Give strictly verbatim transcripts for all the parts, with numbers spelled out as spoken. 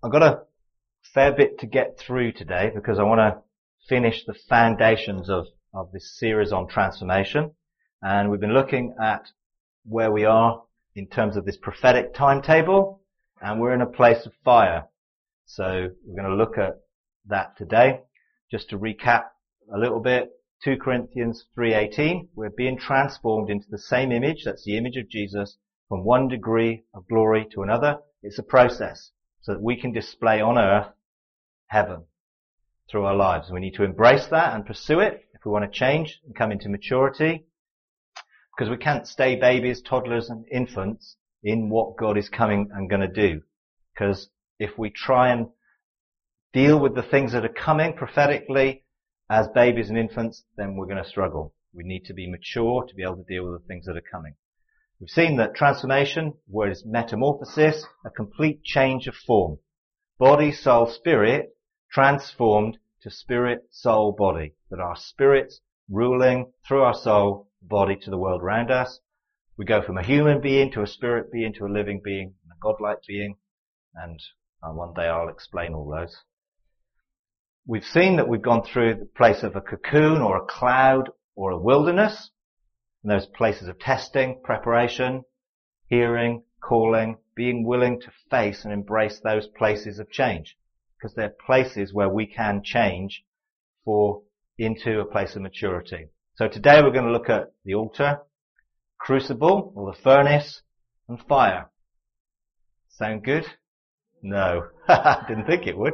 I've got a fair bit to get through today because I want to finish the foundations of, of this series on transformation. And we've been looking at where we are in terms of this prophetic timetable, and we're in a place of fire. So we're going to look at that today. Just to recap a little bit, Second Corinthians three eighteen, we're being transformed into the same image, that's the image of Jesus, from one degree of glory to another. It's a process so that we can display on earth heaven through our lives. We need to embrace that and pursue it if we want to change and come into maturity, because we can't stay babies, toddlers and infants in what God is coming and going to do. Because if we try and deal with the things that are coming prophetically as babies and infants, then we're going to struggle. We need to be mature to be able to deal with the things that are coming. We've seen that transformation, word is metamorphosis, a complete change of form. Body, soul, spirit, transformed to spirit, soul, body. That our spirit's ruling through our soul, body to the world around us. We go from a human being to a spirit being to a living being, and a godlike being. And uh, one day I'll explain all those. We've seen that we've gone through the place of a cocoon or a cloud or a wilderness. And those places of testing, preparation, hearing, calling, being willing to face and embrace those places of change. Because they're places where we can change for into a place of maturity. So today we're going to look at the altar, crucible or the furnace, and fire. Sound good? No. Didn't think it would.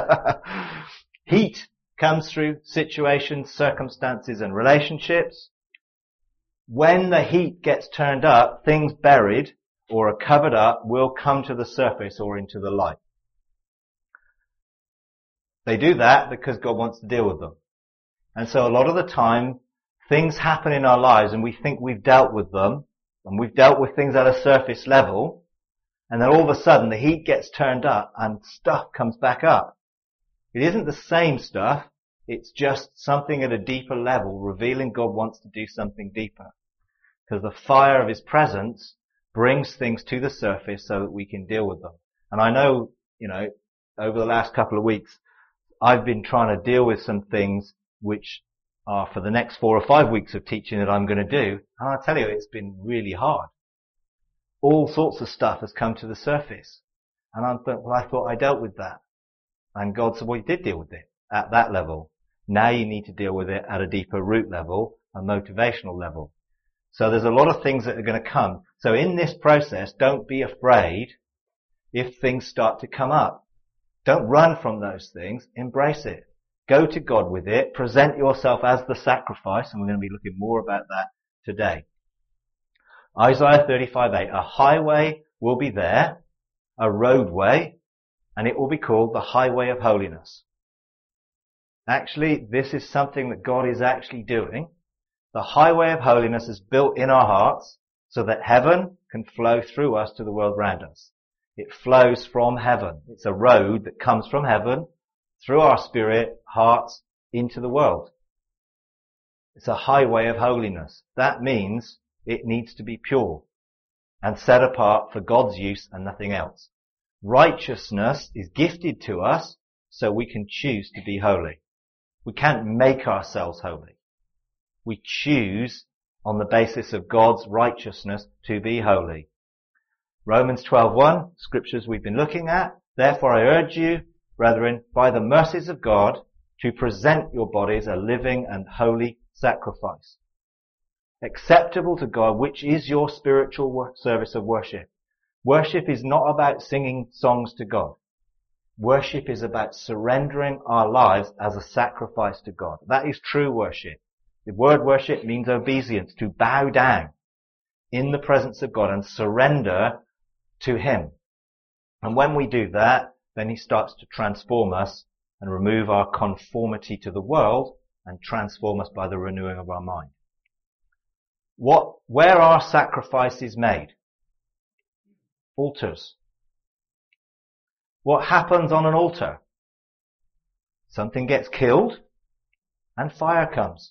Heat comes through situations, circumstances and relationships. When the heat gets turned up, things buried or are covered up will come to the surface or into the light. They do that because God wants to deal with them. And so a lot of the time, things happen in our lives and we think we've dealt with them, and we've dealt with things at a surface level, and then all of a sudden the heat gets turned up and stuff comes back up. It isn't the same stuff, it's just something at a deeper level, revealing God wants to do something deeper. Because the fire of His presence brings things to the surface so that we can deal with them. And I know, you know, over the last couple of weeks, I've been trying to deal with some things which are for the next four or five weeks of teaching that I'm going to do. And I'll tell you, it's been really hard. All sorts of stuff has come to the surface. And I thought, well, I thought I dealt with that. And God said, well, you did deal with it at that level. Now you need to deal with it at a deeper root level, a motivational level. So there's a lot of things that are going to come. So in this process, don't be afraid if things start to come up. Don't run from those things. Embrace it. Go to God with it. Present yourself as the sacrifice. And we're going to be looking more about that today. Isaiah thirty-five eight. A highway will be there, a roadway, and it will be called the highway of holiness. Actually, this is something that God is actually doing. The highway of holiness is built in our hearts so that heaven can flow through us to the world around us. It flows from heaven. It's a road that comes from heaven through our spirit, hearts, into the world. It's a highway of holiness. That means it needs to be pure and set apart for God's use and nothing else. Righteousness is gifted to us so we can choose to be holy. We can't make ourselves holy. We choose on the basis of God's righteousness to be holy. Romans twelve one, scriptures we've been looking at. Therefore I urge you, brethren, by the mercies of God, to present your bodies a living and holy sacrifice, acceptable to God, which is your spiritual service of worship. Worship is not about singing songs to God. Worship is about surrendering our lives as a sacrifice to God. That is true worship. The word worship means obedience, to bow down in the presence of God and surrender to Him. And when we do that, then He starts to transform us and remove our conformity to the world and transform us by the renewing of our mind. What, where are sacrifices made? Altars. What happens on an altar? Something gets killed and fire comes.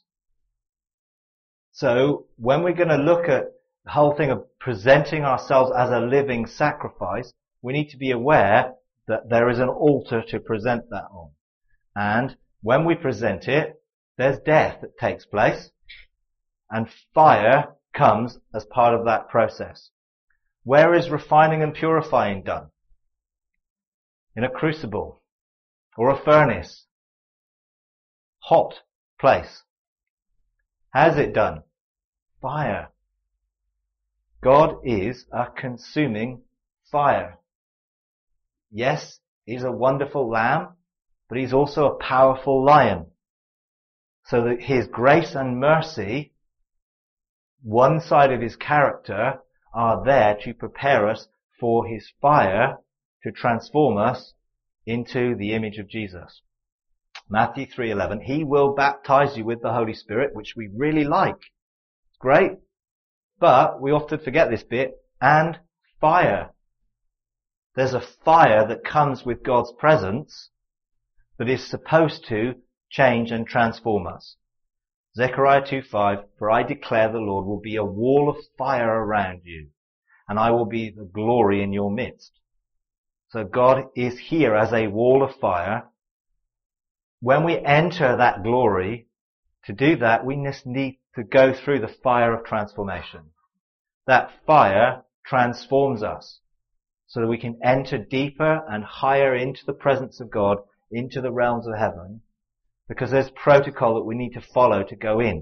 So when we're going to look at the whole thing of presenting ourselves as a living sacrifice, we need to be aware that there is an altar to present that on. And when we present it, there's death that takes place, and fire comes as part of that process. Where is refining and purifying done? In a crucible or a furnace. Hot place. How's it done? Fire. God is a consuming fire. Yes, he's a wonderful lamb, but he's also a powerful lion. So that his grace and mercy, one side of his character, are there to prepare us for his fire to transform us into the image of Jesus. Matthew three eleven, he will baptize you with the Holy Spirit, which we really like. It's great. But we often forget this bit, and fire. There's a fire that comes with God's presence that is supposed to change and transform us. Zechariah two five, for I declare the Lord will be a wall of fire around you, and I will be the glory in your midst. So God is here as a wall of fire. When we enter that glory, to do that, we just need to go through the fire of transformation. That fire transforms us so that we can enter deeper and higher into the presence of God, into the realms of heaven, because there's protocol that we need to follow to go in.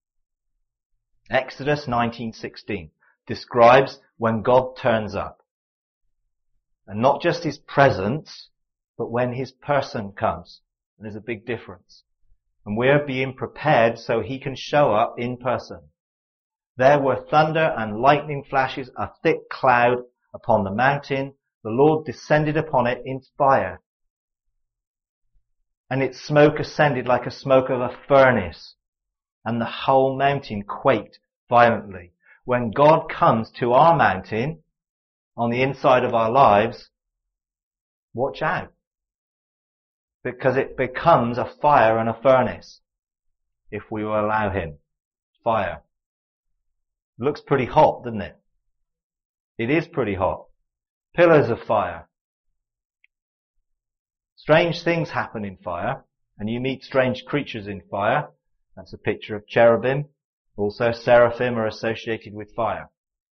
Exodus nineteen sixteen describes when God turns up. And not just his presence, but when his person comes. And there's a big difference. And we're being prepared so he can show up in person. There were thunder and lightning flashes, a thick cloud upon the mountain. The Lord descended upon it in fire. And its smoke ascended like a smoke of a furnace. And the whole mountain quaked violently. When God comes to our mountain, on the inside of our lives, watch out. Because it becomes a fire and a furnace if we will allow him. Fire. Looks pretty hot, doesn't it? It is pretty hot. Pillars of fire. Strange things happen in fire, and you meet strange creatures in fire. That's a picture of cherubim. Also, seraphim are associated with fire.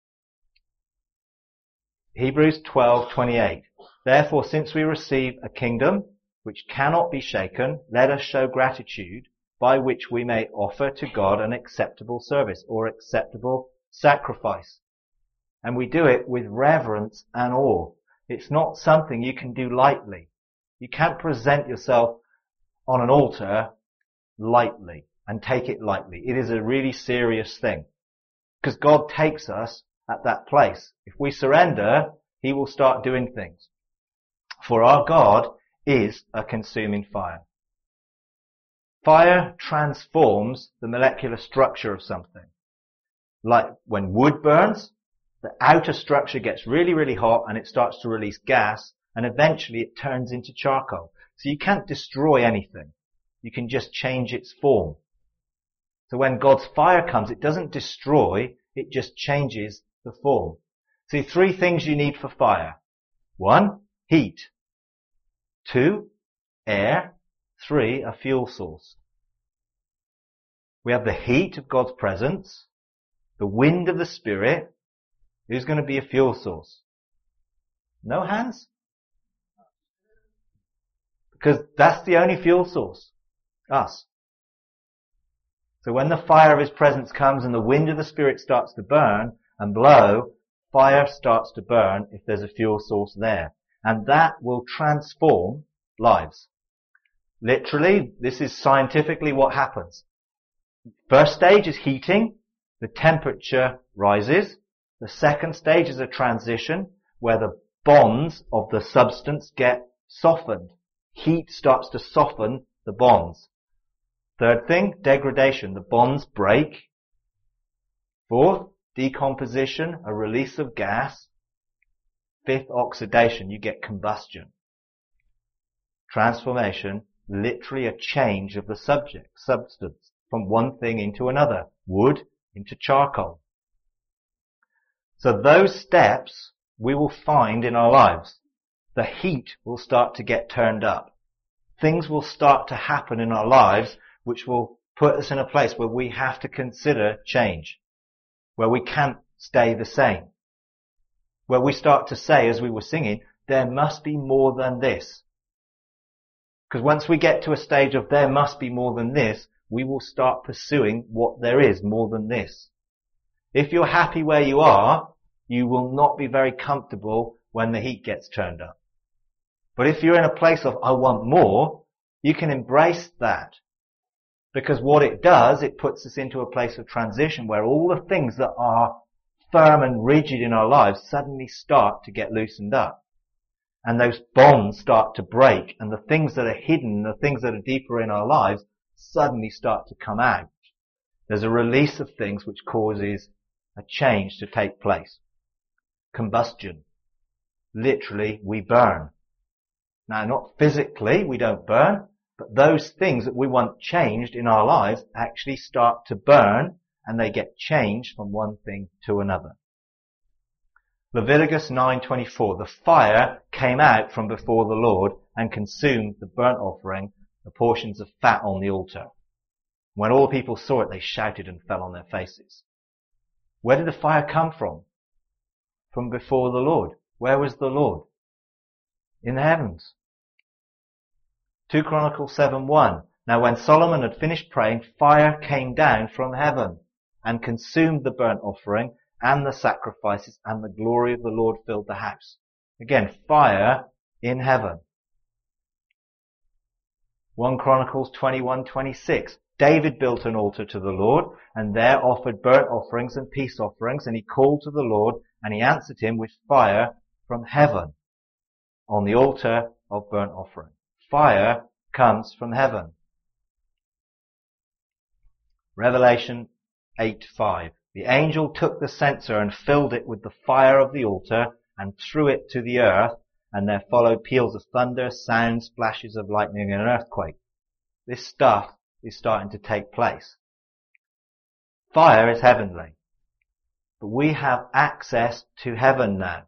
Hebrews twelve twenty-eight. Therefore, since we receive a kingdom which cannot be shaken, let us show gratitude by which we may offer to God an acceptable service or acceptable sacrifice. And we do it with reverence and awe. It's not something you can do lightly. You can't present yourself on an altar lightly and take it lightly. It is a really serious thing. Because God takes us at that place. If we surrender, he will start doing things. For our God is a consuming fire. Fire transforms the molecular structure of something. Like when wood burns, the outer structure gets really, really hot and it starts to release gas, and eventually it turns into charcoal. So you can't destroy anything. You can just change its form. So when God's fire comes, it doesn't destroy, it just changes the form. See, three things you need for fire. One, heat. Two, air. Three, a fuel source. We have the heat of God's presence, the wind of the Spirit. Who's going to be a fuel source? No hands? Because that's the only fuel source. Us. So when the fire of his presence comes and the wind of the Spirit starts to burn and blow, fire starts to burn if there's a fuel source there. And that will transform lives. Literally, this is scientifically what happens. First stage is heating. The temperature rises. The second stage is a transition where the bonds of the substance get softened. Heat starts to soften the bonds. Third thing, degradation. The bonds break. Fourth, decomposition, a release of gas. Fifth, oxidation. You get combustion. Transformation, literally a change of the subject, substance, from one thing into another. Wood into charcoal. So those steps we will find in our lives. the heat will start to get turned up. Things will start to happen in our lives which will put us in a place where we have to consider change, where we can't stay the same, where we start to say, as we were singing, there must be more than this. Because once we get to a stage of there must be more than this, we will start pursuing what there is more than this. If you're happy where you are, you will not be very comfortable when the heat gets turned up. But if you're in a place of I want more, you can embrace that. Because what it does, it puts us into a place of transition where all the things that are firm and rigid in our lives suddenly start to get loosened up. And those bonds start to break, and the things that are hidden, the things that are deeper in our lives, suddenly start to come out. There's a release of things which causes a change to take place. Combustion. Literally, we burn. Now, not physically, we don't burn, but those things that we want changed in our lives actually start to burn, and they get changed from one thing to another. Leviticus nine twenty-four, the fire came out from before the Lord and consumed the burnt offering, the portions of fat on the altar. When all the people saw it, they shouted and fell on their faces. Where did the fire come from? From before the Lord. Where was the Lord? In the heavens. Second Chronicles seven one. Now when Solomon had finished praying, fire came down from heaven and consumed the burnt offering and the sacrifices, and the glory of the Lord filled the house. Again, fire in heaven. First Chronicles twenty-one twenty-six. David built an altar to the Lord, and there offered burnt offerings and peace offerings, and he called to the Lord, and he answered him with fire from heaven on the altar of burnt offering. Fire comes from heaven. Revelation eight five. The angel took the censer and filled it with the fire of the altar and threw it to the earth, and there followed peals of thunder, sounds, flashes of lightning, and an earthquake. This stuff is starting to take place. Fire is heavenly, but we have access to heaven now.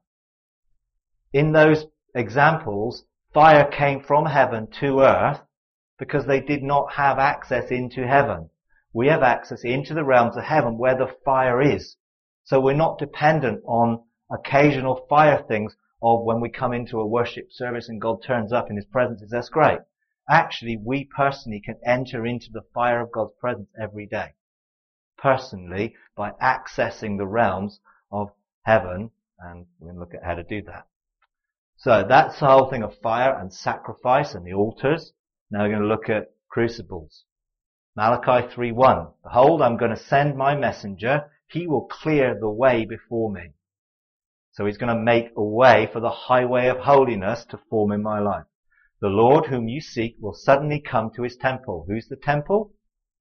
In those examples, fire came from heaven to earth because they did not have access into heaven. We have access into the realms of heaven where the fire is. So we're not dependent on occasional fire things of when we come into a worship service and God turns up in His presence. That's great. Actually, we personally can enter into the fire of God's presence every day. Personally, by accessing the realms of heaven, and we're going to look at how to do that. So that's the whole thing of fire and sacrifice and the altars. Now we're going to look at crucibles. Malachi three one. Behold, I'm going to send my messenger. He will clear the way before me. So he's going to make a way for the highway of holiness to form in my life. The Lord whom you seek will suddenly come to his temple. Who's the temple?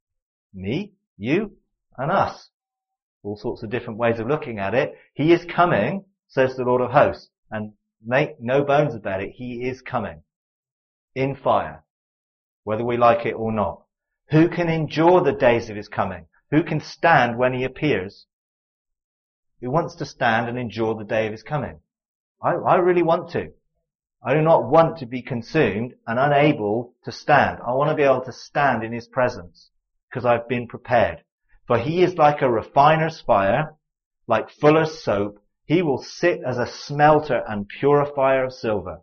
Me, you, and us. All sorts of different ways of looking at it. He is coming, says the Lord of hosts. And make no bones about it, he is coming. In fire. Whether we like it or not. Who can endure the days of his coming? Who can stand when he appears? Who wants to stand and endure the day of his coming? I, I really want to. I do not want to be consumed and unable to stand. I want to be able to stand in his presence because I've been prepared. For he is like a refiner's fire, like fuller's soap. He will sit as a smelter and purifier of silver.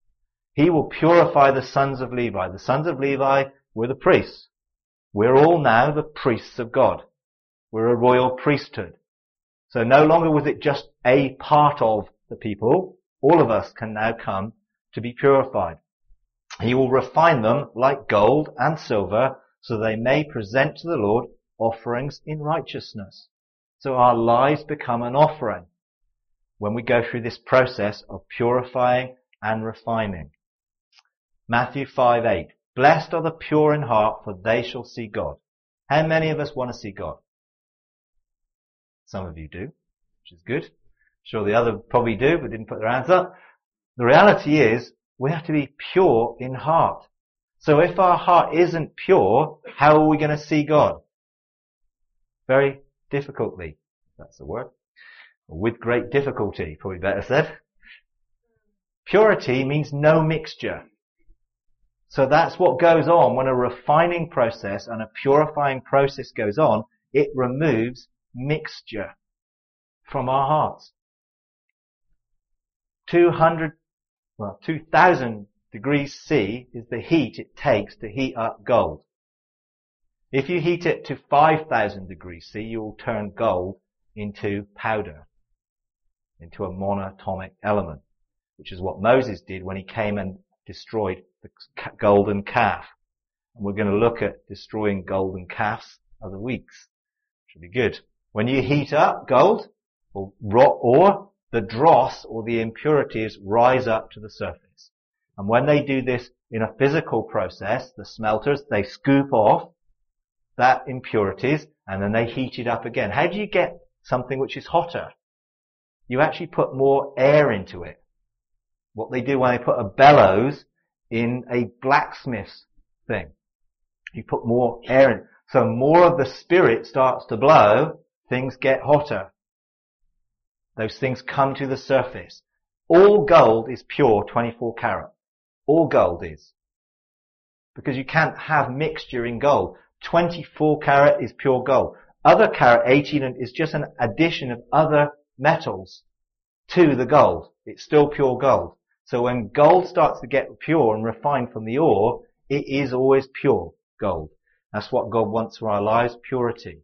He will purify the sons of Levi. The sons of Levi were the priests. We're all now the priests of God. We're a royal priesthood. So no longer was it just a part of the people. All of us can now come to be purified. He will refine them like gold and silver, so they may present to the Lord offerings in righteousness. So our lives become an offering when we go through this process of purifying and refining. Matthew five eight. Blessed are the pure in heart, for they shall see God. How many of us want to see God? Some of you do, which is good. I'm sure the others probably do, but didn't put their hands up. The reality is, we have to be pure in heart. So if our heart isn't pure, how are we going to see God? Very difficultly. That's the word. With great difficulty, probably better said. Purity means no mixture. So that's what goes on when a refining process and a purifying process goes on. It removes mixture from our hearts. two hundred, well, two thousand degrees C is the heat it takes to heat up gold. If you heat it to five thousand degrees C, you will turn gold into powder, into a monatomic element, which is what Moses did when he came and destroyed the golden calf. And we're going to look at destroying golden calves other weeks. Should be good. When you heat up gold or raw ore, the dross or the impurities rise up to the surface. And when they do this in a physical process, the smelters, they scoop off that impurities and then they heat it up again. How do you get something which is hotter? You actually put more air into it. What they do when they put a bellows in a blacksmith's thing. You put more air in. So more of the spirit starts to blow, things get hotter. Those things come to the surface. All gold is pure twenty-four karat. All gold is. Because you can't have mixture in gold. twenty-four karat is pure gold. Other karat, eighteen, is just an addition of other metals to the gold. It's still pure gold. So when gold starts to get pure and refined from the ore, it is always pure gold. That's what God wants for our lives, purity.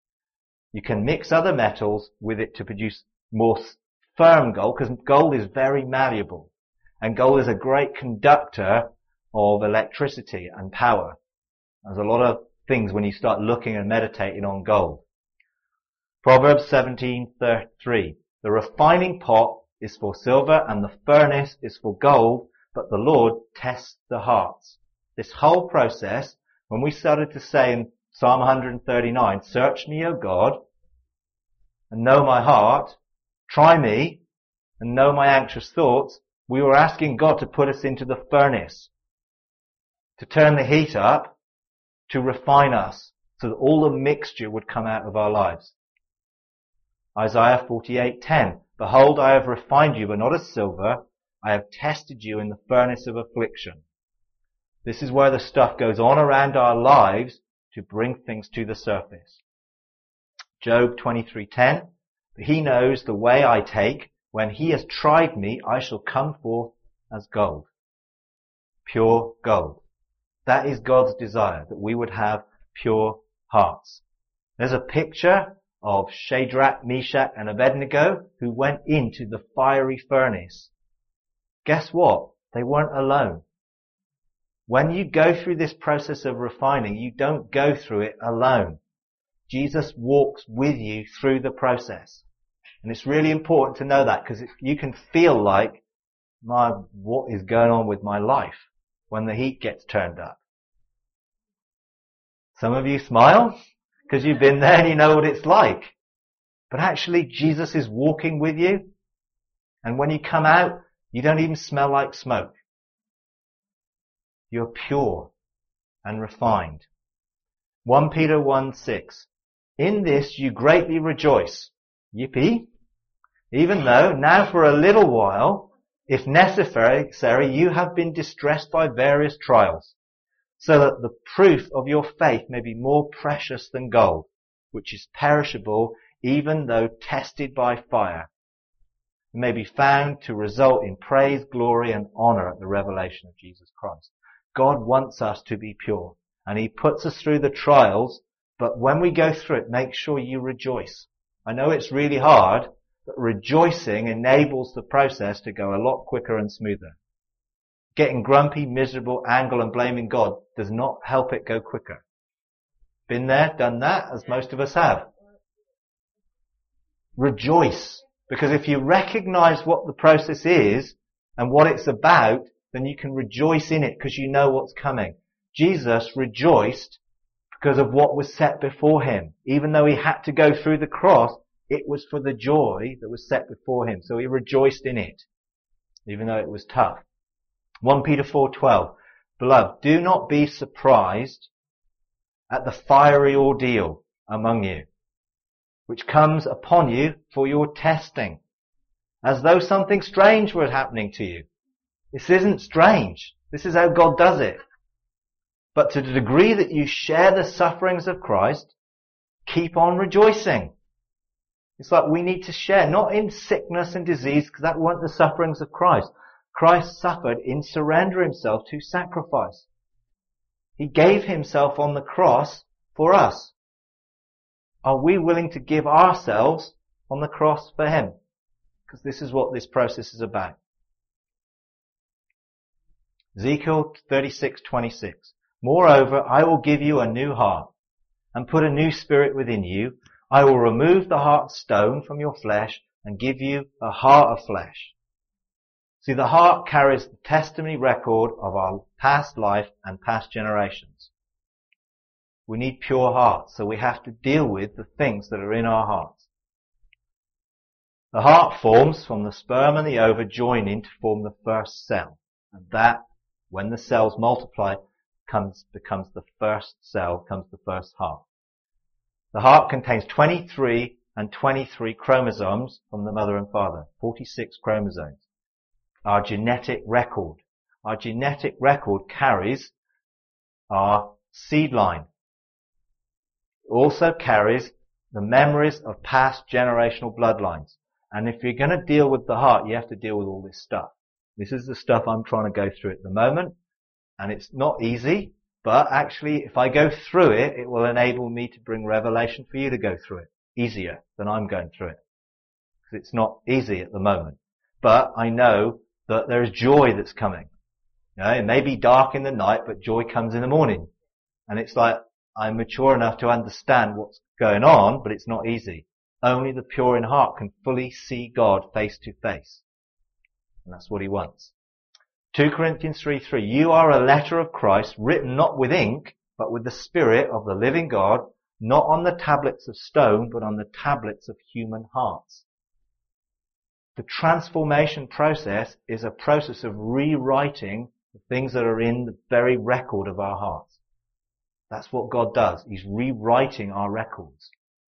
You can mix other metals with it to produce more firm gold, because gold is very malleable. And gold is a great conductor of electricity and power. There's a lot of things when you start looking and meditating on gold. Proverbs seventeen thirty-three. The refining pot is for silver and the furnace is for gold, but the Lord tests the hearts. This whole process, when we started to say in Psalm one thirty-nine, search me, O God, and know my heart, try me, and know my anxious thoughts, we were asking God to put us into the furnace, to turn the heat up, to refine us, so that all the mixture would come out of our lives. Isaiah forty-eight ten. Behold, I have refined you, but not as silver. I have tested you in the furnace of affliction. This is where the stuff goes on around our lives to bring things to the surface. Job twenty-three ten. But he knows the way I take. When he has tried me, I shall come forth as gold. Pure gold. That is God's desire, that we would have pure hearts. There's a picture of Shadrach, Meshach, and Abednego who went into the fiery furnace. Guess what? They weren't alone. When you go through this process of refining, you don't go through it alone. Jesus walks with you through the process. And it's really important to know that, because you can feel like, my, what is going on with my life when the heat gets turned up? Some of you smile because you've been there and you know what it's like. But actually, Jesus is walking with you. And when you come out, you don't even smell like smoke. You're pure and refined. First Peter one six. In this you greatly rejoice. Yippee. Even though now for a little while, if necessary, you have been distressed by various trials, so that the proof of your faith may be more precious than gold, which is perishable even though tested by fire, and may be found to result in praise, glory, and honor at the revelation of Jesus Christ. God wants us to be pure, and He puts us through the trials, but when we go through it, make sure you rejoice. I know it's really hard, but rejoicing enables the process to go a lot quicker and smoother. Getting grumpy, miserable, angry, and blaming God does not help it go quicker. Been there, done that, as most of us have. Rejoice. Because if you recognize what the process is and what it's about, then you can rejoice in it because you know what's coming. Jesus rejoiced because of what was set before Him. Even though He had to go through the cross, it was for the joy that was set before Him. So He rejoiced in it, even though it was tough. First Peter four twelve. Beloved, do not be surprised at the fiery ordeal among you, which comes upon you for your testing, as though something strange were happening to you. This isn't strange. This is how God does it. But to the degree that you share the sufferings of Christ, keep on rejoicing. It's like we need to share, not in sickness and disease, because that weren't the sufferings of Christ. Christ suffered in surrendering himself to sacrifice. He gave himself on the cross for us. Are we willing to give ourselves on the cross for him? Because this is what this process is about. Ezekiel thirty-six twenty-six. Moreover, I will give you a new heart and put a new spirit within you. I will remove the heart of stone from your flesh and give you a heart of flesh. See, the heart carries the testimony record of our past life and past generations. We need pure hearts, so we have to deal with the things that are in our hearts. The heart forms from the sperm and the ova joining to form the first cell. And that, when the cells multiply, comes, becomes the first cell, comes the first heart. The heart contains twenty-three and twenty-three chromosomes from the mother and father, forty-six chromosomes. Our genetic record. Our genetic record carries our seed line. It also carries the memories of past generational bloodlines. And if you're going to deal with the heart, you have to deal with all this stuff. This is the stuff I'm trying to go through at the moment. And it's not easy, but actually if I go through it, it will enable me to bring revelation for you to go through it easier than I'm going through it. Because it's not easy at the moment. But I know that there is joy that's coming. You know, it may be dark in the night, but joy comes in the morning. And it's like, I'm mature enough to understand what's going on, but it's not easy. Only the pure in heart can fully see God face to face. And that's what he wants. Second Corinthians three three. You are a letter of Christ, written not with ink, but with the Spirit of the living God, not on the tablets of stone, but on the tablets of human hearts. The transformation process is a process of rewriting the things that are in the very record of our hearts. That's what God does. He's rewriting our records.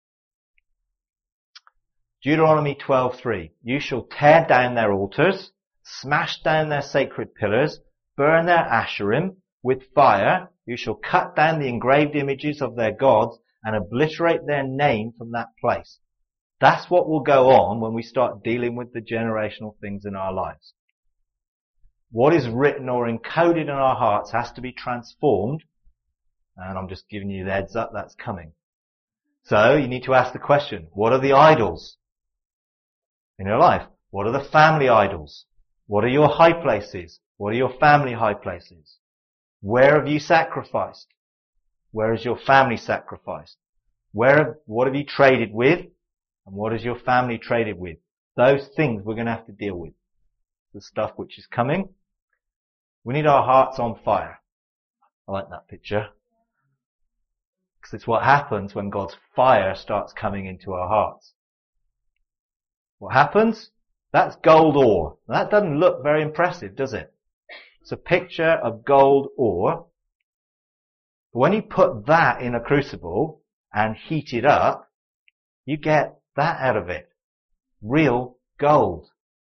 Deuteronomy twelve three. You shall tear down their altars, smash down their sacred pillars, burn their asherim with fire. You shall cut down the engraved images of their gods and obliterate their name from that place. That's what will go on when we start dealing with the generational things in our lives. What is written or encoded in our hearts has to be transformed. And I'm just giving you the heads up, that's coming. So you need to ask the question, what are the idols in your life? What are the family idols? What are your high places? What are your family high places? Where have you sacrificed? Where is your family sacrificed? Where, what have you traded with? And what is your family traded with? Those things we're going to have to deal with. The stuff which is coming. We need our hearts on fire. I like that picture. Because it's what happens when God's fire starts coming into our hearts. What happens? That's gold ore. That doesn't look very impressive, does it? It's a picture of gold ore. But when you put that in a crucible and heat it up, you get that out of it. Real gold.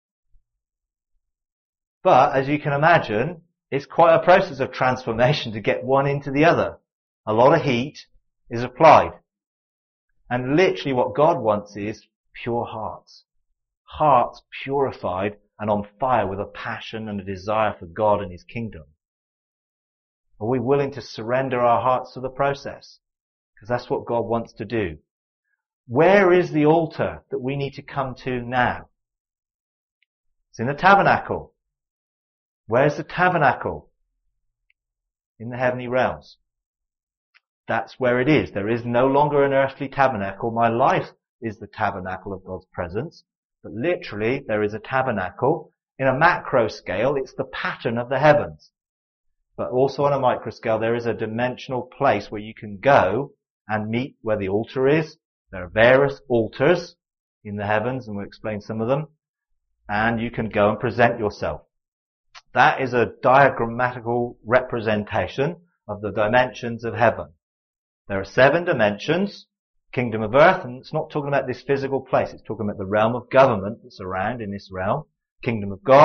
But, as you can imagine, it's quite a process of transformation to get one into the other. A lot of heat is applied. And literally what God wants is pure hearts. Hearts purified and on fire with a passion and a desire for God and His kingdom. Are we willing to surrender our hearts to the process? Because that's what God wants to do. Where is the altar that we need to come to now? It's in the tabernacle. Where's the tabernacle? In the heavenly realms. That's where it is. There is no longer an earthly tabernacle. My life is the tabernacle of God's presence. But literally, there is a tabernacle. In a macro scale, it's the pattern of the heavens. But also on a micro scale, there is a dimensional place where you can go and meet where the altar is. There are various altars in the heavens, and we'll explain some of them. And you can go and present yourself. That is a diagrammatical representation of the dimensions of heaven. There are seven dimensions, kingdom of earth, and it's not talking about this physical place. It's talking about the realm of government that's around in this realm. Kingdom of God,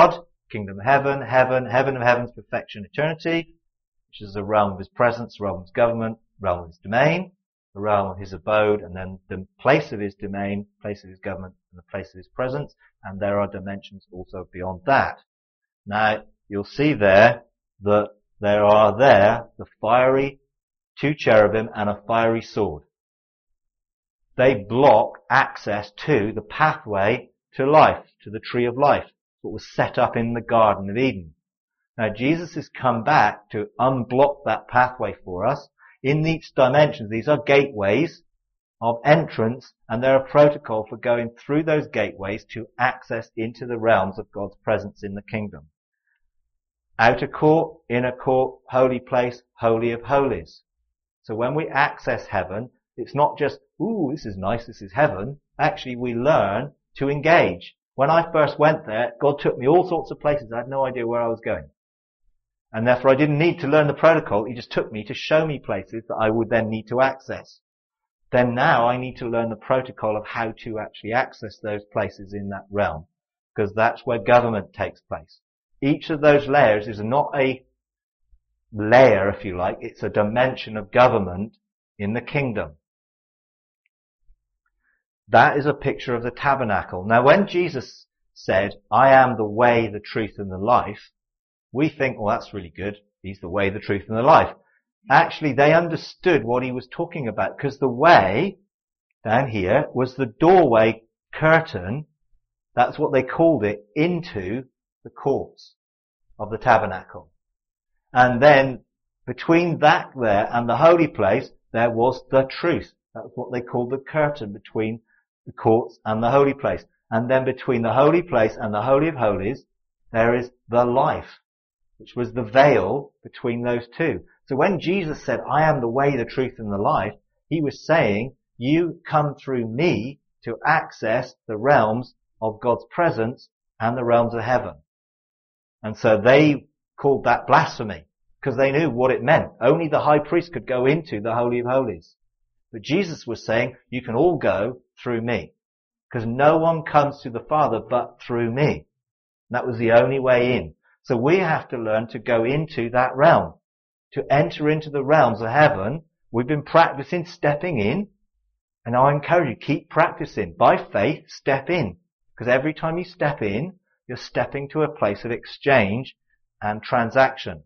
Kingdom of heaven, heaven, heaven of heavens, perfection, eternity, which is the realm of his presence, the realm of his government, the realm of his domain, the realm of his abode, and then the place of his domain, place of his government, and the place of his presence. And there are dimensions also beyond that. Now, you'll see there that there are there the fiery two cherubim and a fiery sword. They block access to the pathway to life, to the tree of life, that was set up in the Garden of Eden. Now, Jesus has come back to unblock that pathway for us. In these dimensions, these are gateways of entrance, and they're a protocol for going through those gateways to access into the realms of God's presence in the kingdom. Outer court, inner court, holy place, holy of holies. So when we access heaven, it's not just, ooh, this is nice, this is heaven. Actually, we learn to engage. When I first went there, God took me all sorts of places. I had no idea where I was going. And therefore I didn't need to learn the protocol. He just took me to show me places that I would then need to access. Then now I need to learn the protocol of how to actually access those places in that realm, because that's where government takes place. Each of those layers is not a layer, if you like. It's a dimension of government in the kingdom. That is a picture of the tabernacle. Now, when Jesus said, I am the way, the truth, and the life, we think, well, that's really good. He's the way, the truth, and the life. Actually, they understood what he was talking about, because the way, down here, was the doorway curtain. That's what they called it, into the courts of the tabernacle. And then, between that there and the holy place, there was the truth. That's what they called the curtain between the courts and the holy place. And then between the holy place and the Holy of Holies, there is the life, which was the veil between those two. So when Jesus said, I am the way, the truth, and the life, he was saying, you come through me to access the realms of God's presence and the realms of heaven. And so they called that blasphemy, because they knew what it meant. Only the high priest could go into the Holy of Holies. But Jesus was saying, you can all go through me, because no one comes to the Father but through me. And that was the only way in. So we have to learn to go into that realm, to enter into the realms of heaven. We've been practicing stepping in, and I encourage you, keep practicing. By faith, step in, because every time you step in, you're stepping to a place of exchange and transaction.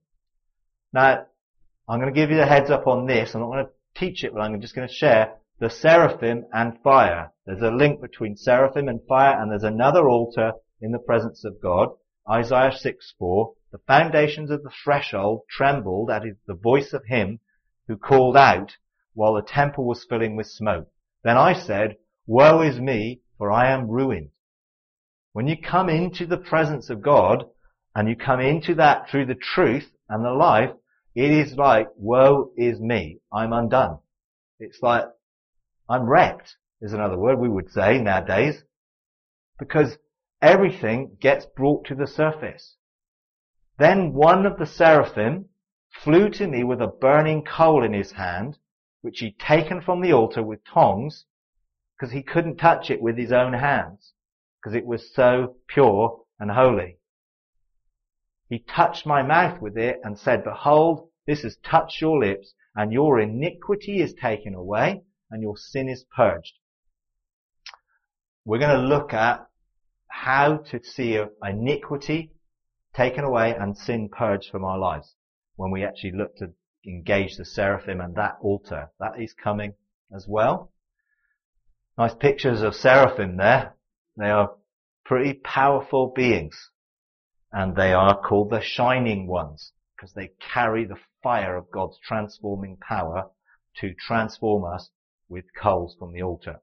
Now, I'm going to give you the heads up on this. I'm not going to teach it, but I'm just going to share the seraphim and fire. There's a link between seraphim and fire, and there's another altar in the presence of God. Isaiah six four, the foundations of the threshold trembled at the voice of him who called out while the temple was filling with smoke. Then I said, woe is me, for I am ruined. When you come into the presence of God, and you come into that through the truth and the life, it is like, woe is me, I'm undone. It's like, I'm wrecked, is another word we would say nowadays, because everything gets brought to the surface. Then one of the seraphim flew to me with a burning coal in his hand, which he'd taken from the altar with tongs, because he couldn't touch it with his own hands, because it was so pure and holy. He touched my mouth with it and said, behold, this has touched your lips, and your iniquity is taken away, and your sin is purged. We're going to look at how to see iniquity taken away and sin purged from our lives when we actually look to engage the seraphim and that altar. That is coming as well. Nice pictures of seraphim there. They are pretty powerful beings, and they are called the shining ones because they carry the fire of God's transforming power to transform us with coals from the altar.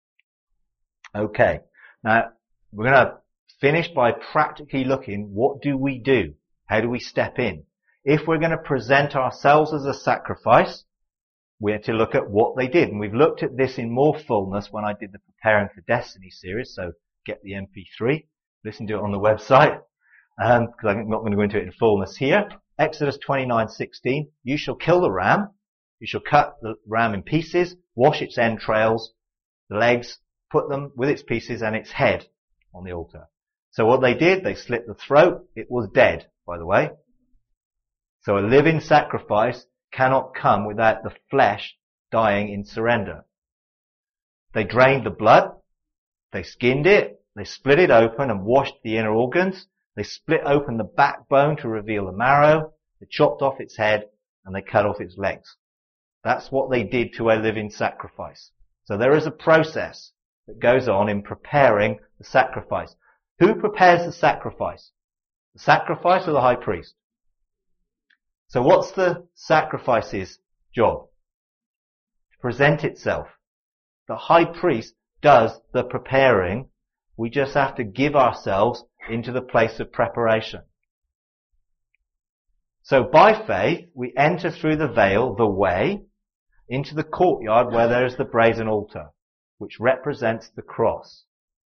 Okay, now we're going to finish by practically looking, what do we do? How do we step in? If we're going to present ourselves as a sacrifice, we have to look at what they did. And we've looked at this in more fullness when I did the Preparing for Destiny series, so get the M P three, listen to it on the website, um, because I'm not going to go into it in fullness here. Exodus twenty-nine sixteen, you shall kill the ram, you shall cut the ram in pieces, wash its entrails, the legs, put them with its pieces and its head on the altar. So what they did, they slit the throat. It was dead, by the way. So a living sacrifice cannot come without the flesh dying in surrender. They drained the blood. They skinned it. They split it open and washed the inner organs. They split open the backbone to reveal the marrow. They chopped off its head and they cut off its legs. That's what they did to a living sacrifice. So there is a process that goes on in preparing the sacrifice. Who prepares the sacrifice? The sacrifice or the high priest? So what's the sacrifice's job? To present itself. The high priest does the preparing. We just have to give ourselves into the place of preparation. So by faith, we enter through the veil, the way, into the courtyard where there is the brazen altar, which represents the cross.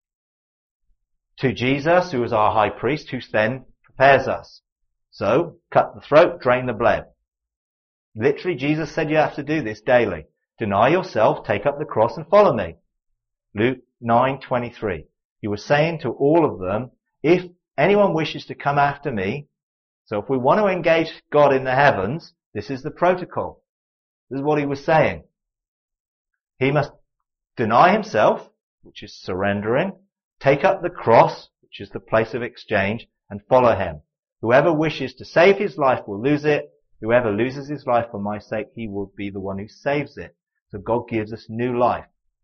To Jesus, who is our high priest, who then prepares us. So, cut the throat, drain the blood. Literally, Jesus said you have to do this daily. Deny yourself, take up the cross and follow me. Luke nine twenty-three. He was saying to all of them, if anyone wishes to come after me, so if we want to engage God in the heavens, this is the protocol. This is what he was saying. He must deny himself, which is surrendering, take up the cross, which is the place of exchange, and follow him. Whoever wishes to save his life will lose it. Whoever loses his life for my sake, he will be the one who saves it. So God gives us new life.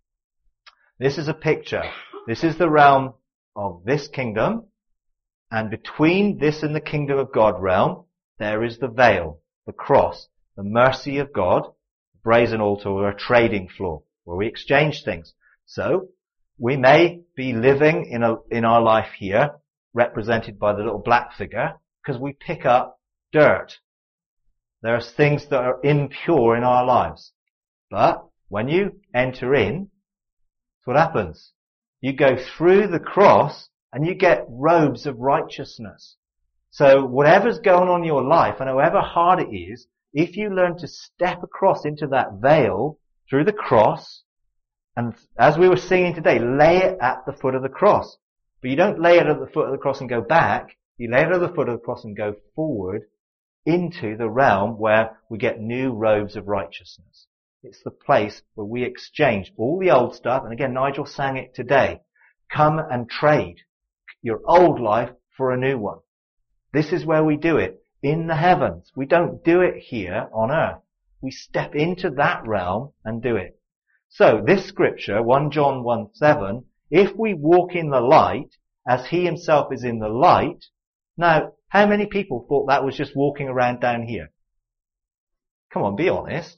This is a picture. This is the realm of this kingdom. And between this and the kingdom of God realm, there is the veil, the cross, the mercy of God, the brazen altar, or a trading floor where we exchange things. So we may be living in a, in our life here, represented by the little black figure, because we pick up dirt. There are things that are impure in our lives. But when you enter in, that's what happens. You go through the cross and you get robes of righteousness. So whatever's going on in your life, and however hard it is, if you learn to step across into that veil through the cross, and as we were singing today, lay it at the foot of the cross. But you don't lay it at the foot of the cross and go back. You lay it at the foot of the cross and go forward into the realm where we get new robes of righteousness. It's the place where we exchange all the old stuff. And again, Nigel sang it today. Come and trade your old life for a new one. This is where we do it. In the heavens. We don't do it here on earth. We step into that realm and do it. So this scripture, First John one seven, if we walk in the light as he himself is in the light. Now, how many people thought that was just walking around down here? Come on, be honest.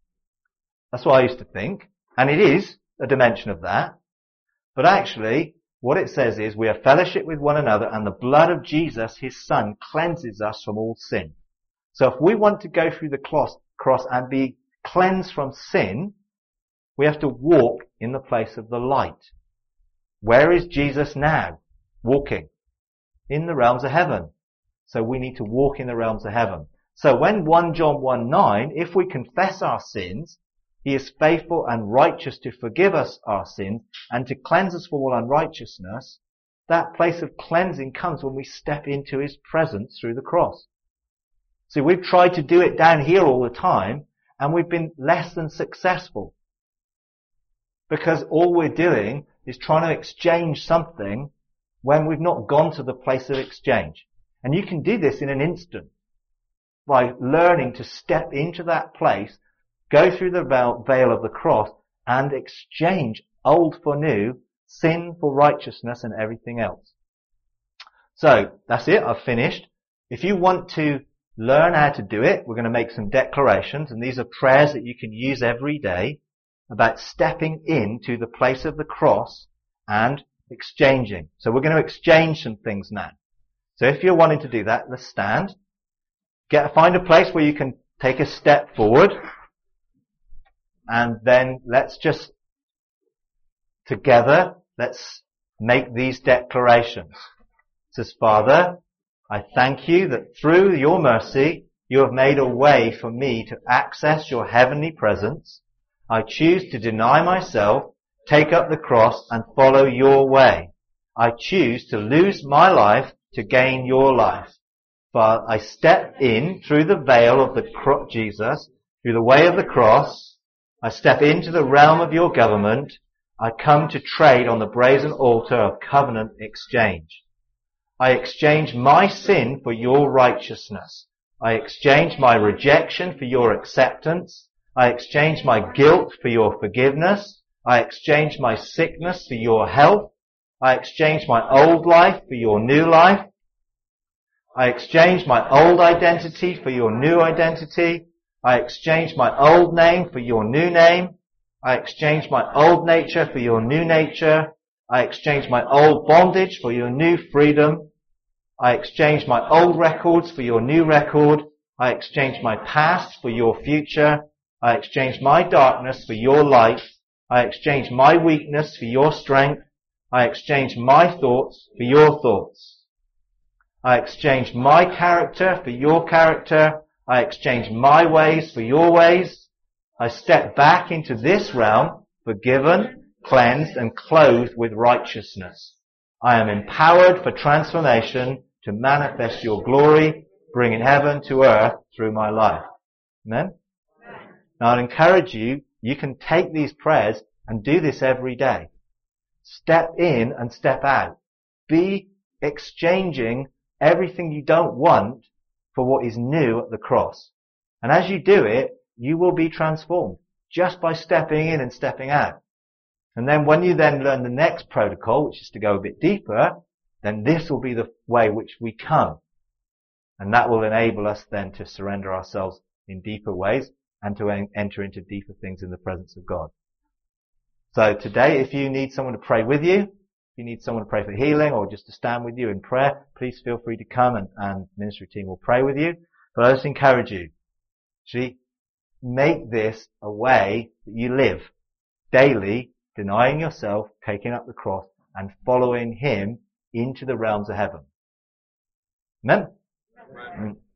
That's what I used to think. And it is a dimension of that. But actually, what it says is we have fellowship with one another, and the blood of Jesus, his son, cleanses us from all sin. So if we want to go through the cross and be cleansed from sin, we have to walk in the place of the light. Where is Jesus now? Walking in the realms of heaven. So we need to walk in the realms of heaven. So when First John one nine, if we confess our sins, he is faithful and righteous to forgive us our sins and to cleanse us from all unrighteousness. That place of cleansing comes when we step into his presence through the cross. See, we've tried to do it down here all the time, and we've been less than successful. Because all we're doing is trying to exchange something when we've not gone to the place of exchange. And you can do this in an instant by learning to step into that place, go through the veil of the cross, and exchange old for new, sin for righteousness, and everything else. So, that's it. I've finished. If you want to learn how to do it, we're going to make some declarations, and these are prayers that you can use every day about stepping into the place of the cross and exchanging. So we're going to exchange some things now. So if you're wanting to do that, let's stand. Get, find a place where you can take a step forward. And then let's just, together, let's make these declarations. It says, Father, I thank you that through your mercy, you have made a way for me to access your heavenly presence. I choose to deny myself, take up the cross, and follow your way. I choose to lose my life to gain your life. For I step in through the veil of the cro- Jesus, through the way of the cross. I step into the realm of your government. I come to trade on the brazen altar of covenant exchange. I exchange my sin for your righteousness. I exchange my rejection for your acceptance. I exchange my guilt for your forgiveness. I exchange my sickness for your health. I exchange my old life for your new life. I exchange my old identity for your new identity. I exchange my old name for your new name. I exchange my old nature for your new nature. I exchange my old bondage for your new freedom. I exchange my old records for your new record. I exchange my past for your future. I exchange my darkness for your light. I exchange my weakness for your strength. I exchange my thoughts for your thoughts. I exchange my character for your character. I exchange my ways for your ways. I step back into this realm, forgiven, cleansed, and clothed with righteousness. I am empowered for transformation to manifest your glory, bringing heaven to earth through my life. Amen? Now I'd encourage you, you can take these prayers and do this every day. Step in and step out. Be exchanging everything you don't want for what is new at the cross. And as you do it, you will be transformed just by stepping in and stepping out. And then when you then learn the next protocol, which is to go a bit deeper, then this will be the way which we come. And that will enable us then to surrender ourselves in deeper ways and to en- enter into deeper things in the presence of God. So today, if you need someone to pray with you, if you need someone to pray for healing or just to stand with you in prayer, please feel free to come and, and ministry team will pray with you. But I just encourage you, actually, make this a way that you live daily, denying yourself, taking up the cross, and following Him into the realms of heaven. Amen? Amen.